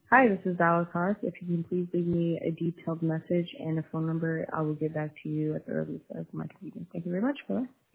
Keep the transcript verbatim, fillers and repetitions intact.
Hi, this is Dallas Haas. If you can please leave me a detailed message and a phone number, I will get back to you at the earliest of my convenience. Thank you very much. Bye.